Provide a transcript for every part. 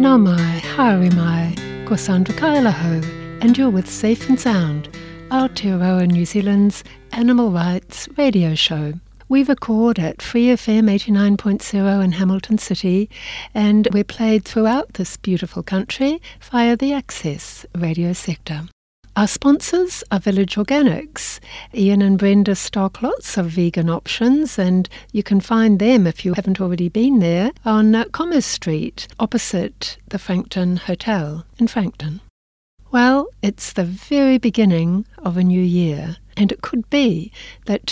Nā mai, haere mai, ko Sandra Kailaho, and you're with Safe and Sound, Aotearoa New Zealand's animal rights radio show. We record at Free FM 89.0 in Hamilton City, and we're played throughout this beautiful country via the Access radio sector. Our sponsors are Village Organics. Ian and Brenda stock lots of vegan options, and you can find them, if you haven't already been there, on Commerce Street, opposite the Frankton Hotel in Frankton. Well, it's the very beginning of a new year, and it could be that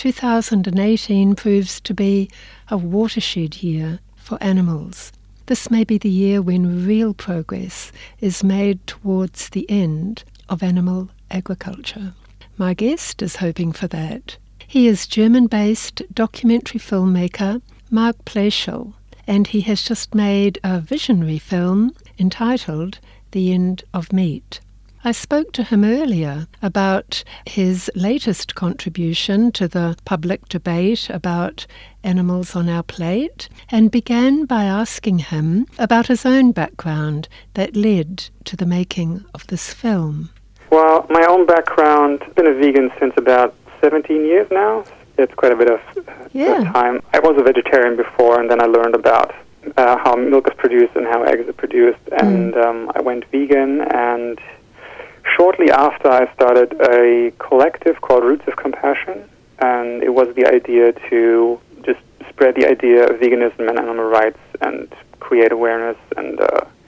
2018 proves to be a watershed year for animals. This may be the year when real progress is made towards the end of animal agriculture. My guest is hoping for that. He is German-based documentary filmmaker Mark Pleischel, and he has just made a visionary film entitled The End of Meat. I spoke to him earlier about his latest contribution to the public debate about animals on our plate, and began by asking him about his own background that led to the making of this film. Well, my own background, I've been a vegan since about 17 years now. It's quite a bit of time. I was a vegetarian before, and then I learned about how milk is produced and how eggs are produced, and I went vegan, and shortly after I started a collective called Roots of Compassion, and it was the idea to just spread the idea of veganism and animal rights and create awareness, and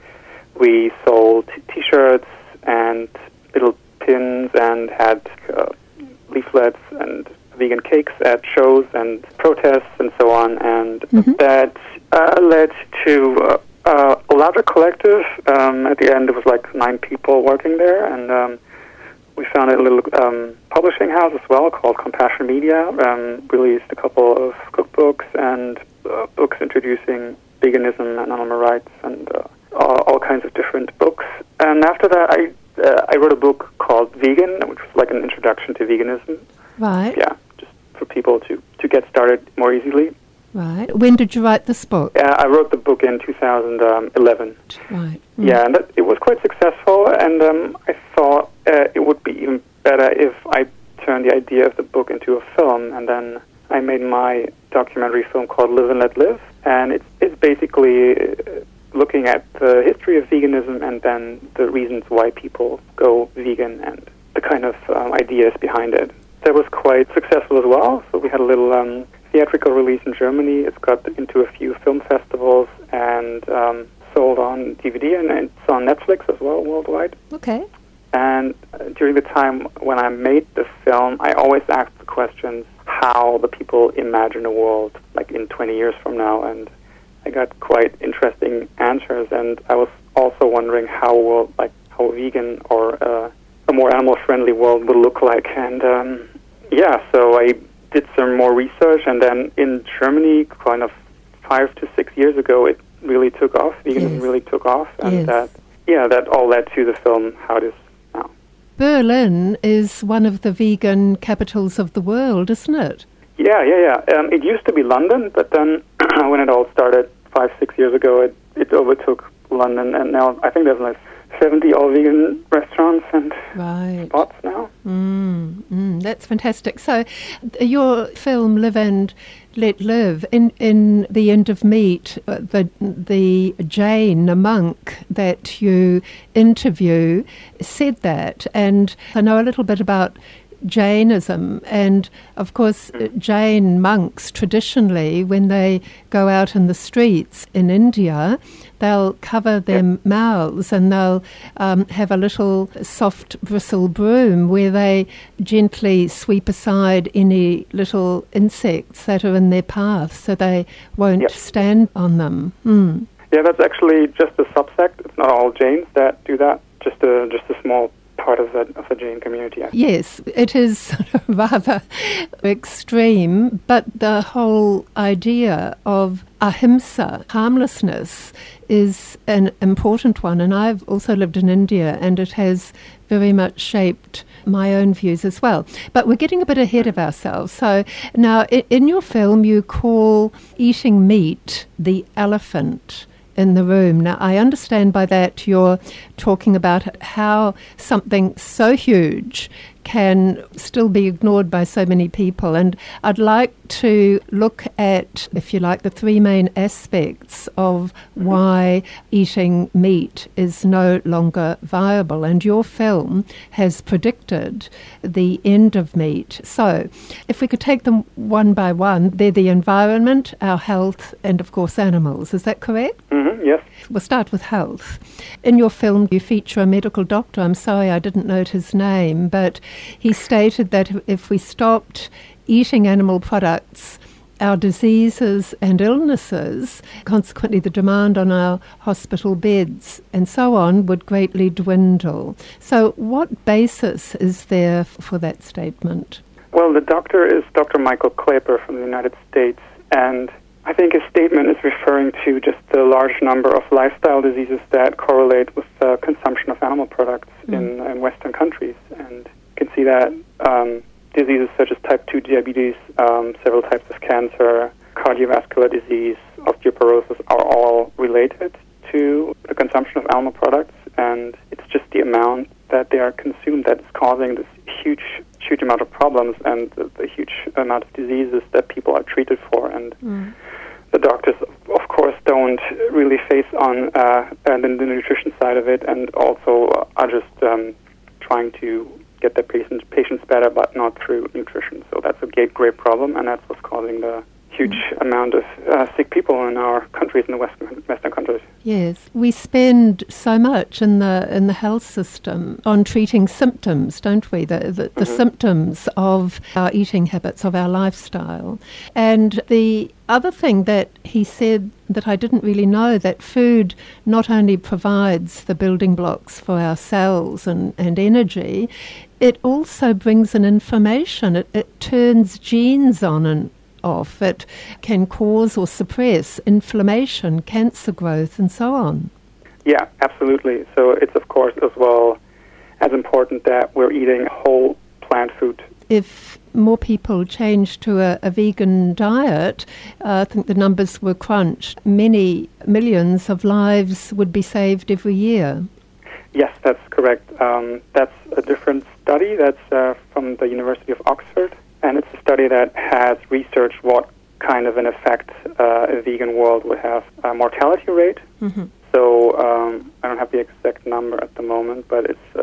we sold T-shirts and little pins and had leaflets and vegan cakes at shows and protests and so on, and that led to a larger collective. At the end, it was like 9 people working there, and we founded a little publishing house as well called Compassion Media. Released a couple of cookbooks and books introducing veganism and animal rights, and all kinds of different books. And after that, I wrote a book called Vegan, which was like an introduction to veganism. Right. Yeah, just for people to get started more easily. Right. When did you write this book? I wrote the book in 2011. Right. Yeah, and it was quite successful, and I thought it would be even better if I turned the idea of the book into a film, and then I made my documentary film called Live and Let Live, and it's basically looking at the history of veganism and then the reasons why people go vegan and the kind of ideas behind it. That was quite successful as well, so we had a little theatrical release in Germany. It's got into a few film festivals and sold on DVD, and it's on Netflix as well worldwide. Okay. And during the time when I made the film, I always asked the questions how the people imagine a world like in 20 years from now, and I got quite interesting answers. And I was also wondering how vegan or a more animal-friendly world would look like. And so I did some more research, and then in Germany, kind of 5 to 6 years ago, it really took off. Veganism really took off, and that all led to the film How It Is Now. Berlin is one of the vegan capitals of the world, isn't it? Yeah. It used to be London, but then when it all started 5-6 years ago, it overtook London, and now I think there's like 70 all-vegan restaurants and spots now. That's fantastic. So your film Live and Let Live, in The End of Meat, the Jane, a monk that you interview, said that, and I know a little bit about Jainism, and of course Jain monks traditionally, when they go out in the streets in India, they'll cover their mouths, and they'll have a little soft bristle broom where they gently sweep aside any little insects that are in their path so they won't stand on them. Yeah, that's actually just a subsect. It's not all Jains that do that, just a small part of the Jain community. Yes, it is sort of rather extreme, but the whole idea of ahimsa, harmlessness, is an important one. And I've also lived in India, and it has very much shaped my own views as well. But we're getting a bit ahead of ourselves. So now in your film you call eating meat the elephant in the room. Now, I understand by that you're talking about how something so huge can still be ignored by so many people. And I'd like to look at, if you like, the three main aspects of why eating meat is no longer viable. And your film has predicted the end of meat. So if we could take them one by one, they're the environment, our health, and of course animals. Is that correct? Mm-hmm, yes. We'll start with health. In your film, you feature a medical doctor. I'm sorry I didn't note his name, but he stated that if we stopped eating animal products, our diseases and illnesses, consequently the demand on our hospital beds and so on, would greatly dwindle. So what basis is there for that statement? Well, the doctor is Dr. Michael Klaper from the United States, and I think his statement is referring to just the large number of lifestyle diseases that correlate with the consumption of animal products in Western countries. And you can see that diseases such as type 2 diabetes, several types of cancer, cardiovascular disease, osteoporosis are all related to the consumption of animal products. And it's just the amount that they are consumed that is causing this huge amount of problems and the huge amount of diseases that people are treated for. And the doctors, of course, don't really face on the nutrition side of it, and also are just trying to get their patients better, but not through nutrition. So that's a great problem, and that's what's causing the huge amount of sick people in our countries, in the Western countries. Yes, we spend so much in the health system on treating symptoms, don't we? The symptoms of our eating habits, of our lifestyle. And the other thing that he said that I didn't really know, that food not only provides the building blocks for our cells and energy, it also brings in information. It turns genes on and off. It can cause or suppress inflammation, cancer growth, and so on. Yeah, absolutely. So it's, of course, as well as important that we're eating whole plant food. If more people change to a vegan diet, I think the numbers were crunched, many millions of lives would be saved every year. Yes, that's correct. That's a different study. That's from the University of Oxford. And it's a study that has researched what kind of an effect a vegan world would have. Mortality rate. Mm-hmm. So I don't have the exact number at the moment, but it's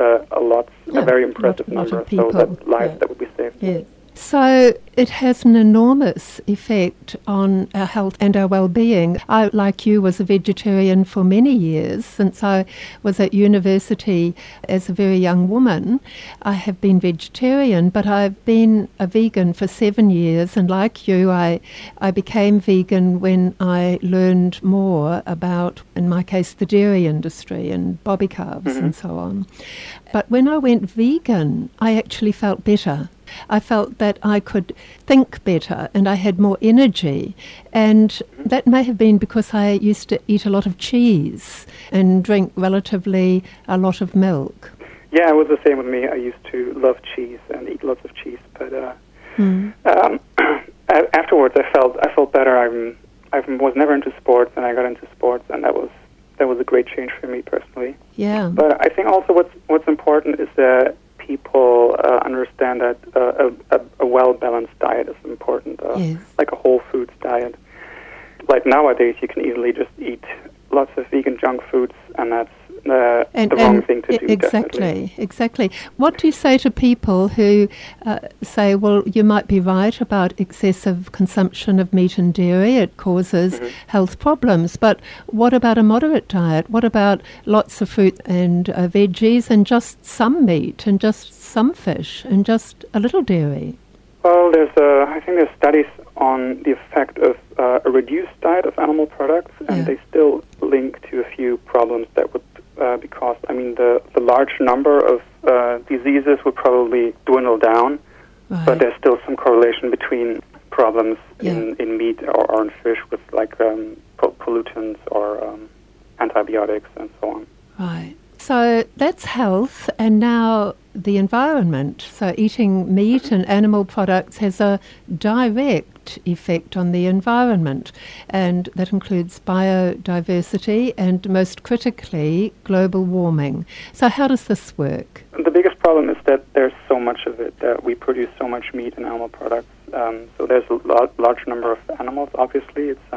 a very impressive number. So that lives that would be saved. Yeah. So it has an enormous effect on our health and our well-being. I, like you, was a vegetarian for many years. Since I was at university as a very young woman, I have been vegetarian, but I've been a vegan for 7 years. And like you, I became vegan when I learned more about, in my case, the dairy industry and bobby calves and so on. But when I went vegan, I actually felt better. I felt that I could think better and I had more energy. And that may have been because I used to eat a lot of cheese and drink relatively a lot of milk. Yeah, it was the same with me. I used to love cheese and eat lots of cheese. But afterwards, I felt better. I was never into sports, and I got into sports, and that was a great change for me personally. Yeah. But I think also what's important is that people understand that a well-balanced diet is important, like a whole foods diet. Like nowadays, you can easily just eat lots of vegan junk foods, and that's the wrong thing to do. Exactly. What do you say to people who say, well, you might be right about excessive consumption of meat and dairy, it causes health problems, but what about a moderate diet? What about lots of fruit and veggies and just some meat and just some fish and just a little dairy? Well, I think there's studies on the effect of a reduced diet of animal products, and they still link to a few problems that would be caused. I mean, the large number of diseases would probably dwindle down, but there's still some correlation between problems in meat or in fish with like pollutants or antibiotics and so on. Right. So that's health, and now the environment. So eating meat and animal products has a direct net effect on the environment, and that includes biodiversity and, most critically, global warming. So how does this work? The biggest problem is that there's so much of it, that we produce so much meat and animal products. So there's a large number of animals, obviously. It's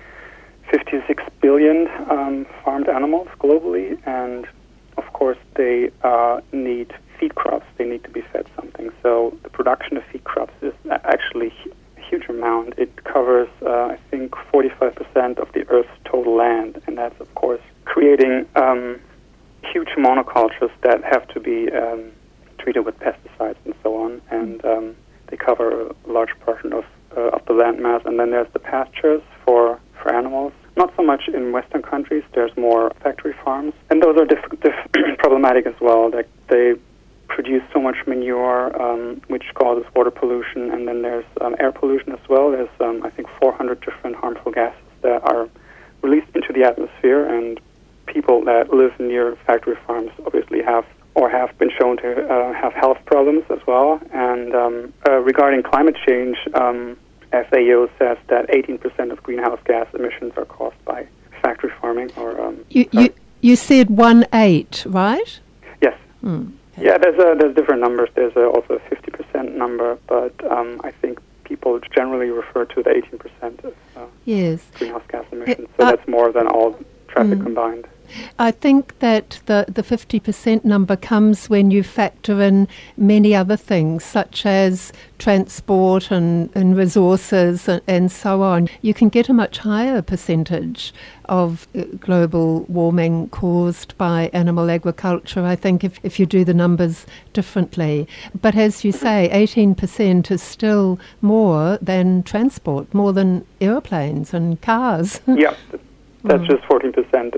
56 billion farmed animals globally, and of course they need feed crops. They need to be fed something. So the production of feed crops is actually a huge amount. It covers, I think, 45% of the Earth's total land, and that's, of course, creating huge monocultures that have to be treated with pesticides and so on, and they cover a large portion of the land mass. And then there's the pastures for animals. Not so much in Western countries. There's more factory farms, and those are problematic as well. That they produce so much manure, which causes water pollution, and then there's air pollution as well. There's, I think, 400 different harmful gases that are released into the atmosphere, and people that live near factory farms obviously have been shown to have health problems as well. And regarding climate change, FAO says that 18% of greenhouse gas emissions are caused by factory farming. Or you said 1/8, right? Yes. Okay. Yeah, there's different numbers. There's also a 50% number, but I think people generally refer to the 18% of greenhouse gas emissions. So that's more than all traffic combined. I think that the 50% number comes when you factor in many other things, such as transport and resources and so on. You can get a much higher percentage of global warming caused by animal agriculture, I think, if you do the numbers differently. But as you say, 18% is still more than transport, more than airplanes and cars. Yeah, that's just 14%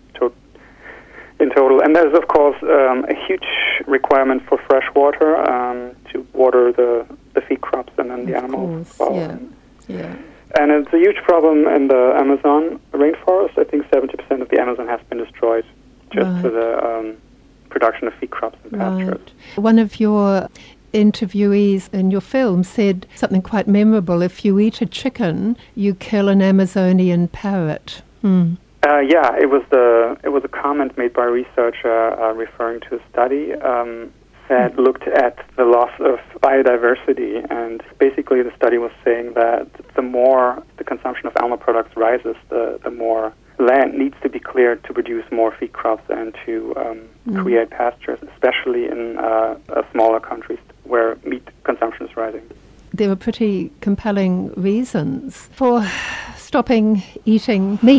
in total. And there's, of course, a huge requirement for fresh water to water the feed crops and then the animals as well. Yeah. And it's a huge problem in the Amazon rainforest. I think 70% of the Amazon has been destroyed just for the production of feed crops and pastures. One of your interviewees in your film said something quite memorable. If you eat a chicken, you kill an Amazonian parrot. It was a comment made by a researcher referring to a study that looked at the loss of biodiversity, and basically the study was saying that the more the consumption of animal products rises, the more land needs to be cleared to produce more feed crops and to create pastures, especially in smaller countries where meat consumption is rising. There were pretty compelling reasons for stopping eating meat.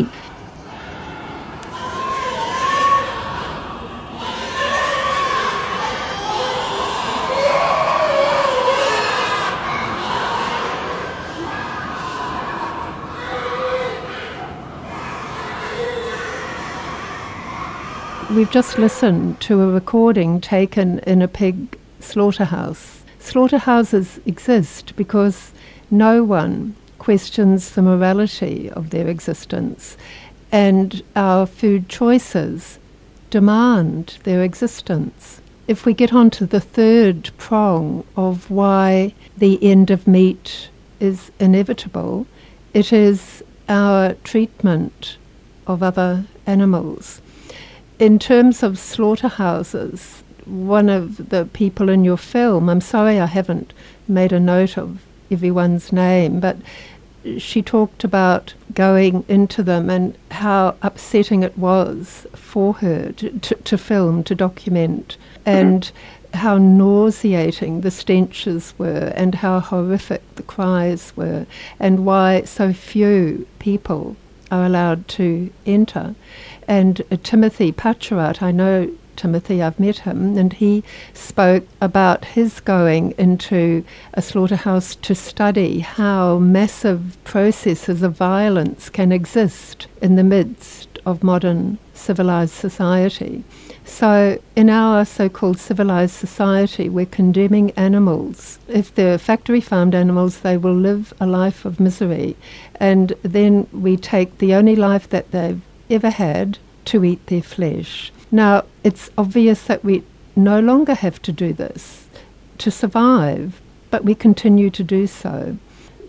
We've just listened to a recording taken in a pig slaughterhouse. Slaughterhouses exist because no one questions the morality of their existence, and our food choices demand their existence. If we get on to the third prong of why the end of meat is inevitable, it is our treatment of other animals. In terms of slaughterhouses, one of the people in your film, I'm sorry I haven't made a note of everyone's name, but she talked about going into them and how upsetting it was for her to film, to document, and how nauseating the stenches were and how horrific the cries were, and why so few people are allowed to enter. And Timothy Pacharat, I know Timothy, I've met him, and he spoke about his going into a slaughterhouse to study how massive processes of violence can exist in the midst of modern civilized society. So in our so-called civilized society, we're condemning animals. If they're factory farmed animals, they will live a life of misery. And then we take the only life that they've ever had to eat their flesh. Now, it's obvious that we no longer have to do this to survive, but we continue to do so.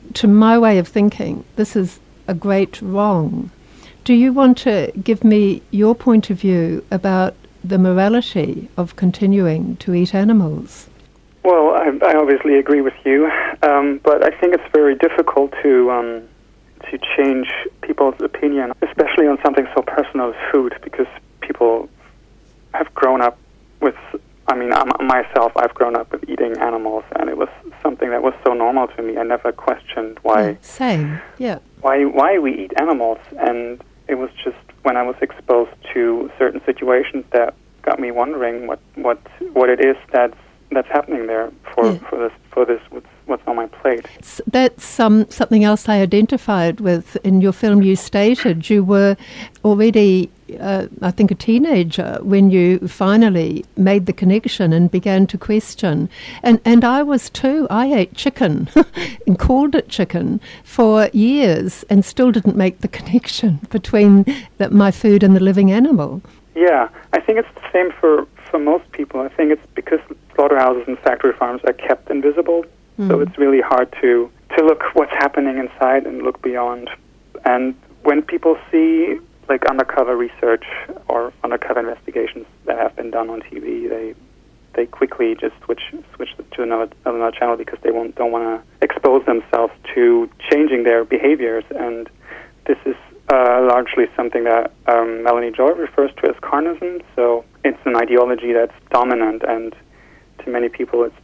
to my way of thinking, this is a great wrong. Do you want to give me your point of view about the morality of continuing to eat animals? Well, I obviously agree with you, but I think it's very difficult to change people's opinion, especially on something so personal as food, because people have grown up with, myself, I've grown up with eating animals, and it was something that was so normal to me. I never questioned why. Same, yeah. Why we eat animals, and it was just when I was exposed to certain situations that got me wondering what it is that's happening there for this what's on my plate. That's something else I identified with in your film. You stated you were already, I think, a teenager when you finally made the connection and began to question. And I was too. I ate chicken and called it chicken for years and still didn't make the connection between my food and the living animal. Yeah, I think it's the same for most people. I think it's because slaughterhouses and factory farms are kept invisible, so it's really hard to look what's happening inside and look beyond. And when people see like undercover research or undercover investigations that have been done on TV, they quickly just switch to another channel because they don't want to expose themselves to changing their behaviors. And this is largely something that Melanie Joy refers to as carnism. So it's an ideology that's dominant, and to many people it's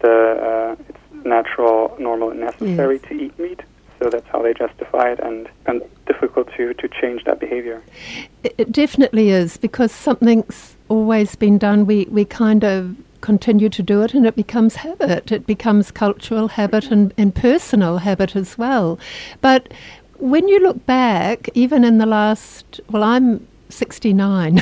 natural, normal, and necessary to eat meat. So that's how they justify it, and difficult to change that behavior. It definitely is, because something's always been done. We kind of continue to do it, and it becomes habit. It becomes cultural habit and personal habit as well. But when you look back, even in the last, I'm 69.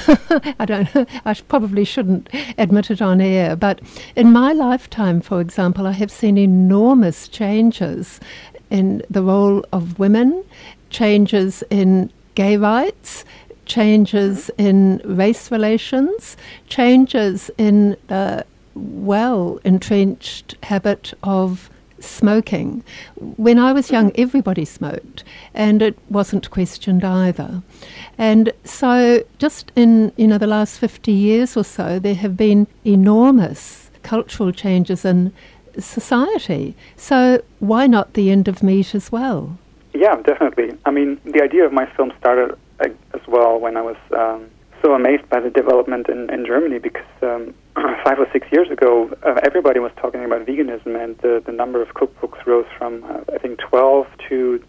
I probably shouldn't admit it on air, but in my lifetime, for example, I have seen enormous changes in the role of women, changes in gay rights, changes in race relations, changes in the well-entrenched habit of smoking. When I was young, everybody smoked, and it wasn't questioned either. And so just in the last 50 years or so, there have been enormous cultural changes in society. So why not the end of meat as well? Yeah, definitely. I mean, the idea of my film started as well when I was so amazed by the development in Germany, because 5 or 6 years ago, everybody was talking about veganism, and the number of cookbooks rose from, I think, 12 to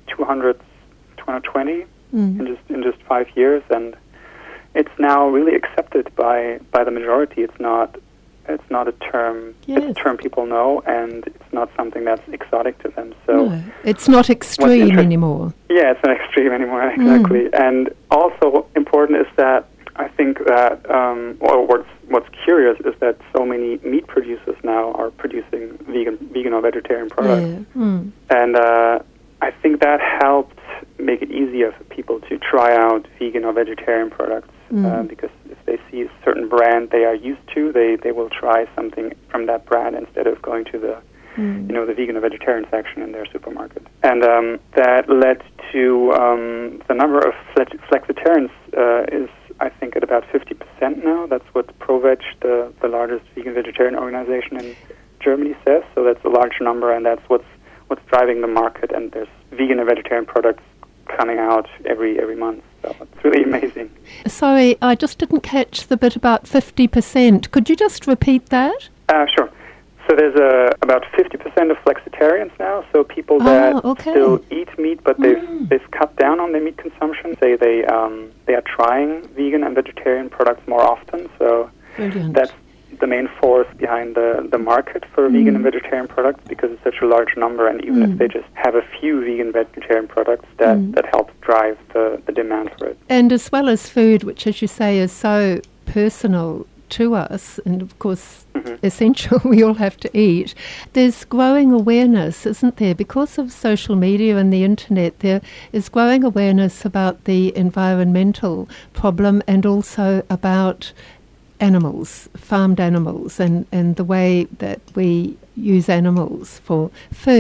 220 in just 5 years, and it's now really accepted by the majority. It's not a term. Yes. It's a term people know, and it's not something that's exotic to them. So no, it's not extreme anymore. Yeah, it's not extreme anymore, exactly. And also important is that I think that, what's curious is that so many meat producers now are producing vegan or vegetarian products. Yeah. And I think that helped make it easier for people to try out vegan or vegetarian products, because if they see a certain brand they are used to, they will try something from that brand instead of going to the the vegan or vegetarian section in their supermarket. And that led to the number of flexitarians is, I think, at about 50% now. That's what ProVeg, the largest vegan-vegetarian organization in Germany, says. So that's a large number, and that's what's driving the market. And there's vegan and vegetarian products coming out every month. So it's really amazing. Sorry, I just didn't catch the bit about 50%. Could you just repeat that? Sure. So there's about 50% of flexitarians now, so people that still eat meat, but they've cut down on their meat consumption. Say they are trying vegan and vegetarian products more often. So Brilliant. That's the main force behind the market for vegan and vegetarian products, because it's such a large number, and even if they just have a few vegan vegetarian products, that helps drive the demand for it. And as well as food, which, as you say, is so personal to us, and of course essential, we all have to eat. There's growing awareness, isn't there? Because of social media and the internet, there is growing awareness about the environmental problem, and also about animals, farmed animals, and the way that we use animals for food.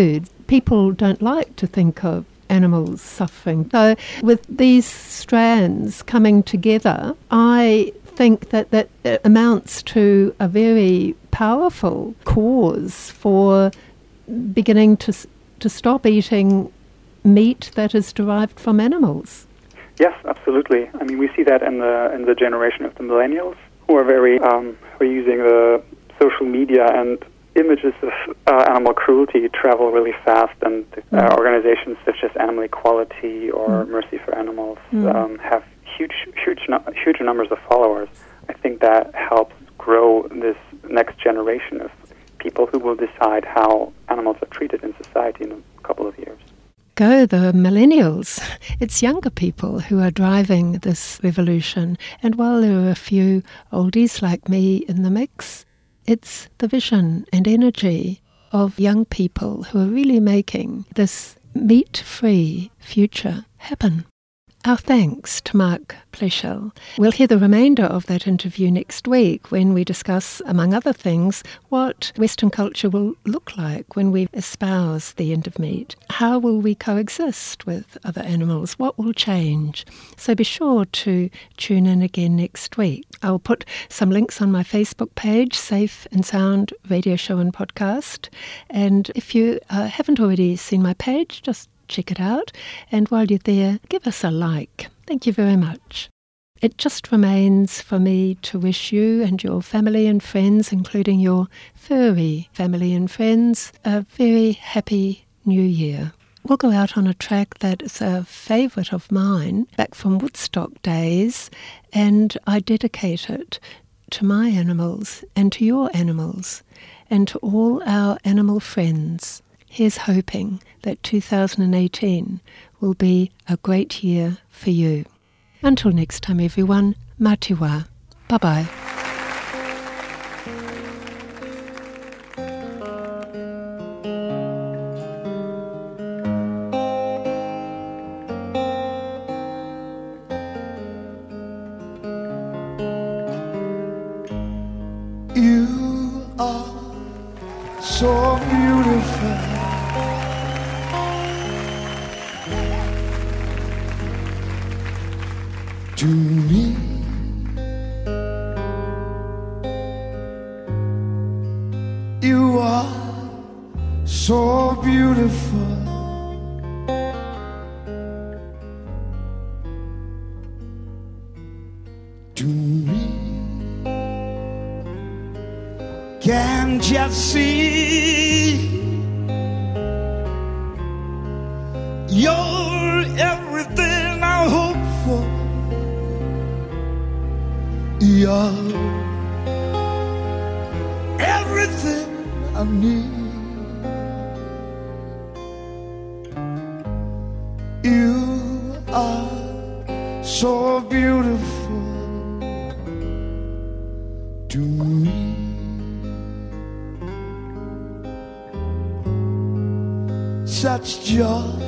people don't like to think of animals suffering. So with these strands coming together, I think that amounts to a very powerful cause for beginning to stop eating meat that is derived from animals. Yes, absolutely. I mean, we see that in the generation of the millennials, who are very who are using the social media, and images of animal cruelty travel really fast, and organizations such as Animal Equality or Mercy for Animals have huge numbers of followers. I think that helps grow this next generation of people who will decide how animals are treated in society in a couple of years. Go the millennials. It's younger people who are driving this revolution. And while there are a few oldies like me in the mix, it's the vision and energy of young people who are really making this meat-free future happen. Our thanks to Mark Pleischel. We'll hear the remainder of that interview next week when we discuss, among other things, what Western culture will look like when we espouse the end of meat. How will we coexist with other animals? What will change? So be sure to tune in again next week. I'll put some links on my Facebook page, Safe and Sound Radio Show and Podcast. And if you haven't already seen my page, just check it out, and while you're there, give us a like. Thank you very much. It just remains for me to wish you and your family and friends, including your furry family and friends, a very happy New Year. We'll go out on a track that is a favourite of mine, back from Woodstock days, and I dedicate it to my animals and to your animals and to all our animal friends. Here's hoping that 2018 will be a great year for you. Until next time, everyone, matiwa. Bye-bye. You are so beautiful. To me, you are so beautiful. To me, can't you see? You're everything I hope for. You're everything I need. You are so beautiful to me. Such joy